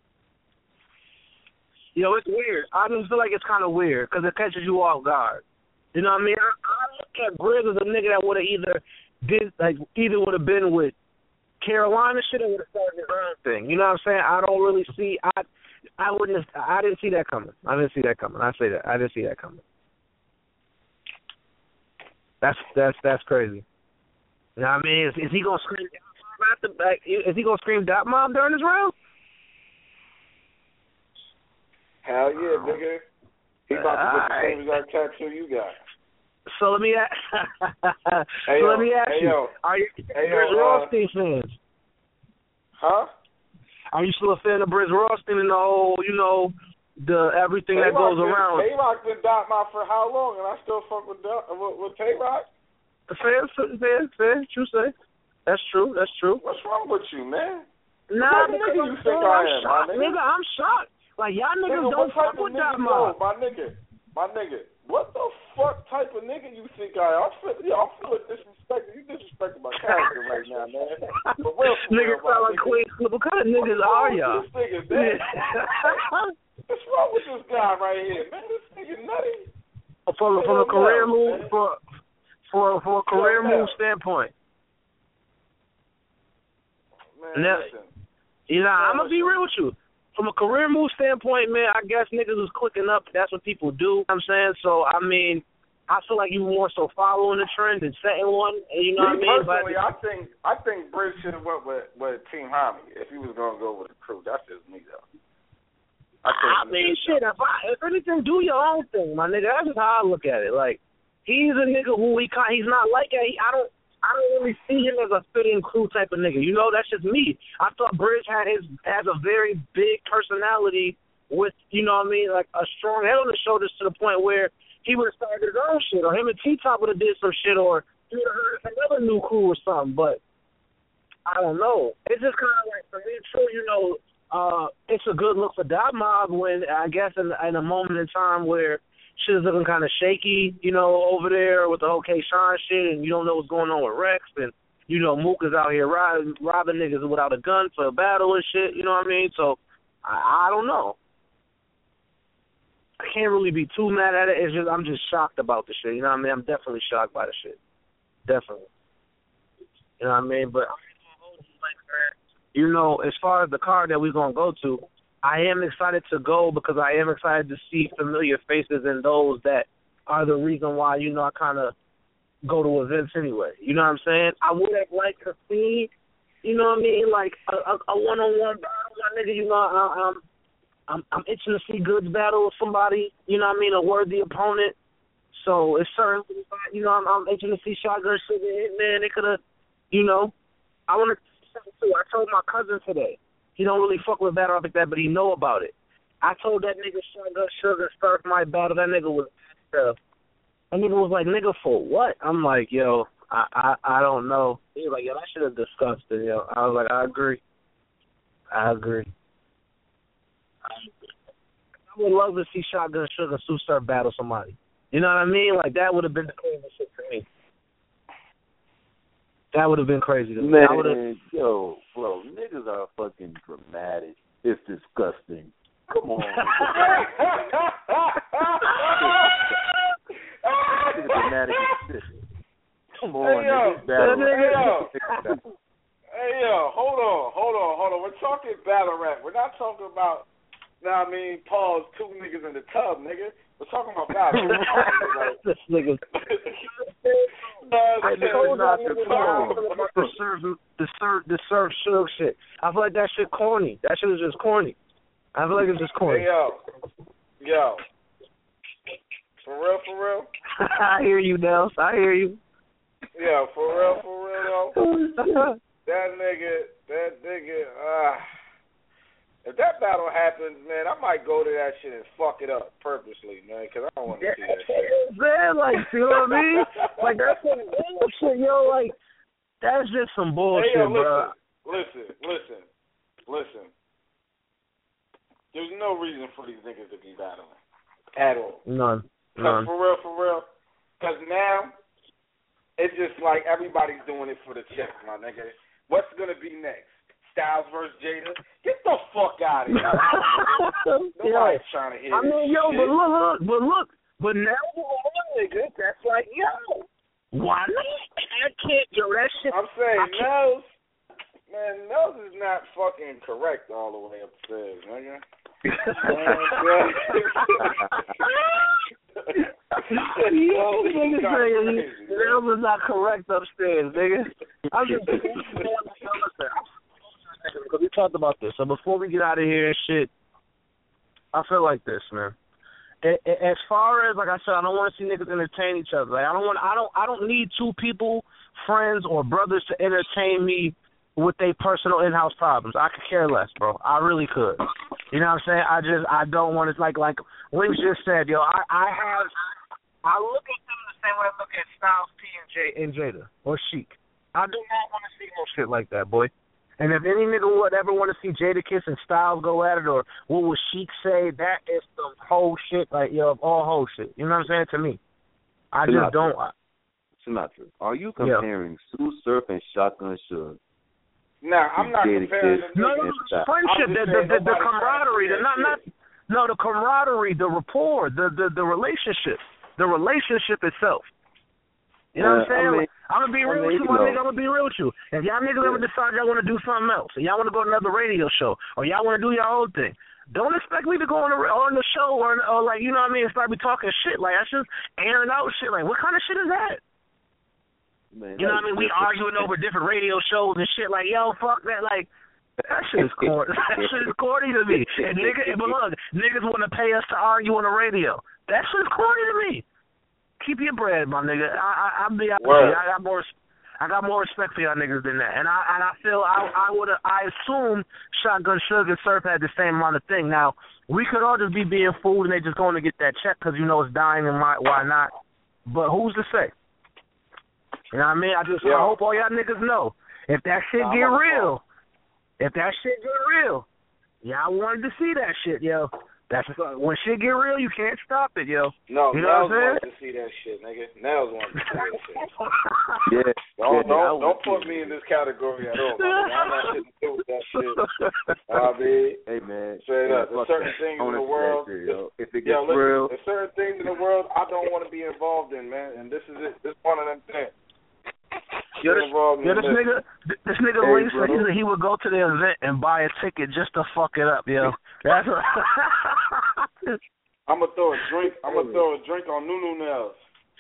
you know, it's weird. I just feel like it's kind of weird because it catches you off guard. You know what I mean? I, I look at Grizz as a nigga that would have either did, like, either would have been with Carolina shit or would have started his own thing. You know what I'm saying? I don't really see, I, I wouldn't, have, I didn't see that coming. I didn't see that coming. I say that. I didn't see that coming. That's, that's, that's crazy. You know what I mean? Is, is he going to scream Dot Mom at the back? Is he going to scream Dot Mom during his round? Hell yeah, nigga. He about to get the same exact tattoo you got. So let me ask, hey, so yo, let me ask hey, you, yo. are you hey, Briz yo, Rothstein uh, fans? Huh? Are you still a fan of Briz Rothstein and the whole, you know, the everything that goes around? Tay-Rock been Dot Mom for how long, and I still fuck with with, with Tay-Rock? Fair, fair, fair, true say. That's true, that's true. What's wrong with you, man? Nah, what because nigga I'm, you think I'm I am, shocked, my nigga? nigga, I'm shocked. Like, y'all niggas nigga, don't fuck with Dot Mom. My nigga, my nigga, what the fuck type of nigga you think I am? I'm feeling, yeah, I'm feeling disrespected. You disrespecting my character right now, man. But real, for niggas real, sound like Queen. What kind of niggas are y'all? This nigga, man. What's wrong with this guy right here, man? This nigga nutty. From, from a career know, move, for, for, for a career Hell move no. standpoint. Man, now, listen. You know, Man, I'm going to be real with you. From a career move standpoint, man, I guess niggas is clicking up. That's what people do. I'm saying, so I mean, I feel like you more so following the trend than setting one. You know Me what I mean? personally, but, I think I think Briz should have went with, with Team Hami if he was gonna go with the crew. That's just me though. I, I mean, shit. If, I, if anything, do your own thing, my nigga. That's just how I look at it. Like, he's a nigga who he he's not like that. He, I don't. I don't really see him as a fit-in crew type of nigga. You know, that's just me. I thought Briz had his has a very big personality with, you know what I mean, like a strong head on his shoulders to the point where he would have started his own shit, or him and T-Top would have did some shit, or he would have heard another new crew or something. But I don't know. It's just kind of like, for me, too, you know, uh, it's a good look for Dot Mob when, I guess, in, in a moment in time where shit is looking kind of shaky, you know, over there with the whole K-Shine shit, and you don't know what's going on with Rex, and, you know, Mook is out here robbing, robbing niggas without a gun for a battle and shit, you know what I mean? So, I, I don't know. I can't really be too mad at it. It's just, I'm just shocked about the shit, you know what I mean? I'm definitely shocked by the shit. Definitely. You know what I mean? But, you know, as far as the card that we're going to go to, I am excited to go because I am excited to see familiar faces and those that are the reason why, you know, I kind of go to events anyway. You know what I'm saying? I would have liked to see, you know what I mean, like a, a, a one-on-one battle, my nigga, you know, I, I'm, I'm, I'm itching to see Goods battle with somebody, you know what I mean, a worthy opponent. So it's certainly, you know, I'm, I'm itching to see Shotgun Sugar Hitman. They could have, you know, I want to see something too. I told my cousin today. He don't really fuck with battle like that, but he know about it. I told that nigga Shotgun Sugar start my battle. That nigga was, uh, that nigga was like, nigga for what? I'm like, yo, I, I, I don't know. He was like, yo, that shit is disgusting, yo. I was like, I agree. I agree. I would love to see Shotgun Sugar Sue start battle somebody. You know what I mean? Like, that would have been the craziest shit for me. That would have been crazy to me. Man, yo, bro, niggas are fucking dramatic. It's disgusting. Come on. It's dramatic shit. Come on, hey, yo, niggas battle. Hey, yo. Hey, yo, hold on, hold on, hold on. We're talking battle rap. We're not talking about, you know what I mean, pause, two niggas in the tub, nigga. We're talking about battle. This nigga. The serve, the serve, the serve Suge shit. I feel like that shit corny. That shit is just corny. I feel like it's just corny. Hey, yo, yo, for real, for real. I hear you, Nels. I hear you. Yeah, for real, for real though. That nigga, that nigga. Ah. Uh, If that battle happens, man, I might go to that shit and fuck it up purposely, man, because I don't want to see that shit. Man, like, you know what I mean? Like, that's some bullshit, yo. Like, that's just some bullshit, hey, yo, listen, bro. Listen, listen, listen. There's no reason for these niggas to be battling. At all. None. Cause None. for real, for real. Because now, it's just like everybody's doing it for the check, my nigga. What's going to be next? Styles versus Jada? Get the fuck out of here. Nobody's yo, trying to hear I mean, yo, shit. but look, look, but look, but now one nigga that's like, yo, why not? I can't, yo, that shit. I'm saying, Nels, man, Nels is not fucking correct all the way upstairs, nigga. Yo, nigga saying Nels is not correct upstairs, nigga. I'm just because we talked about this. So before we get out of here and shit, I feel like this, man. As far as, like I said, I don't want to see niggas entertain each other. Like, I don't want, I don't, I don't need two people, friends or brothers, to entertain me with their personal in-house problems. I could care less, bro. I really could. You know what I'm saying? I just, I don't want to, like, like Wings just said, yo. I, I have, I look at them the same way I look at Styles P and J and Jada or Sheik. I do not want to see no shit like that, boy. And if any nigga would ever want to see Jadakiss and Styles go at it, or what would Sheik say, that is some whole shit, like, yo, all whole shit. You know what I'm saying? To me. I just don't. I, Sinatra, are you comparing yeah. Sue Surf and Shotgun Suge? No, I'm not comparing them. No, no, no, friendship, the, the, the, the camaraderie, the, not, not, no, the camaraderie, the rapport, the, the, the relationship, the relationship itself. You know what I'm saying? I mean, I'm going to be real I mean, with you, my know. nigga. I'm going to be real with you. If y'all niggas yeah. ever decide y'all want to do something else, and y'all want to go to another radio show, or y'all want to do your own thing, don't expect me to go on the, on the show or, or, like, you know what I mean, start me talking shit. Like, that's just airing out shit. Like, what kind of shit is that? Man, you know what I mean? We arguing over different radio shows and shit. Like, yo, fuck that. Like, that shit is corny. That shit is corny to me. And nigga, but look, niggas want to pay us to argue on the radio. That shit is corny to me. Keep your bread, my nigga. I, I, I'll be honest with you. I got more, I got more respect for y'all niggas than that. And I, and I feel I, I would, I assume Shotgun Suge and Surf had the same amount of thing. Now, we could all just be being fooled and they just going to get that check because you know it's dying and why, why not? But who's to say? You know what I mean? I just yeah. I hope all y'all niggas know if that shit nah, get real, if that shit get real, y'all wanted to see that shit, yo. That's when shit get real, you can't stop it, yo. No, you know Nels wanted to see that shit, nigga. Nels wanted to see that shit. yeah, don't yeah, don't, don't put me in this category at all, man. I'm not shit to do with that shit. I mean, hey man, straight yeah, up, there's certain things in the world. Shit, yo. If it yo, gets listen, real, there's certain things in the world I don't want to be involved in, man. And this is it. This is one of them things. Yo, this, yo, this nigga, this nigga hey, Lee said he, he would go to the event and buy a ticket just to fuck it up, yo. That's what I'm gonna throw a drink. I'm gonna throw a drink on Nunu Nels.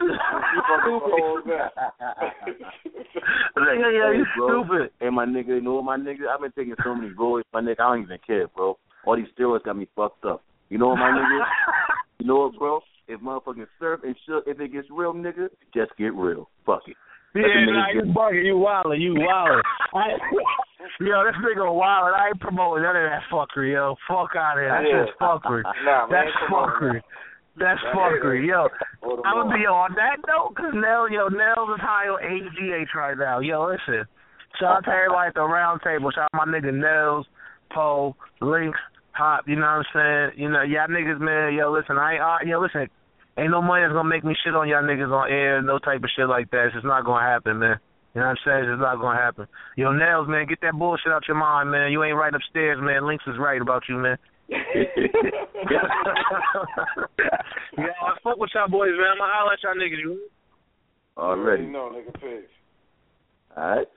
Nigga, yeah, you stupid. Hey, my nigga, you know what, my nigga? I've been taking so many roids, my nigga. I don't even care, bro. All these steroids got me fucked up. You know what, my nigga? You know what, bro? If motherfucking Surf and Shook, if it gets real, nigga, just get real. Fuck it. Yeah, nah, you bugging, you wildin', you wildin'. I, yo, this nigga wildin'. I ain't promoting none of that fuckery, yo. Fuck out of here. That's just fuckery. Nah, That's fuckery. That's fuckery, yo. I'm gonna be on that note, cause Nell, yo, Nels is high on H G H right now. Yo, listen. Shout out to everybody at the round table. Shout out my nigga Nels, Poe, Lynx, Hop. You know what I'm saying? You know, y'all niggas, man. Yo, listen. I ain't. Uh, yo, listen. Ain't no money that's gonna make me shit on y'all niggas on air, no type of shit like that. It's just not gonna happen, man. You know what I'm saying? It's just not gonna happen. Yo, Nels, man, get that bullshit out your mind, man. You ain't right upstairs, man. Lynx is right about you, man. Yeah, I fuck with y'all boys, man. I'm gonna holler at y'all niggas, you. Already. You know, nigga, peace. All right.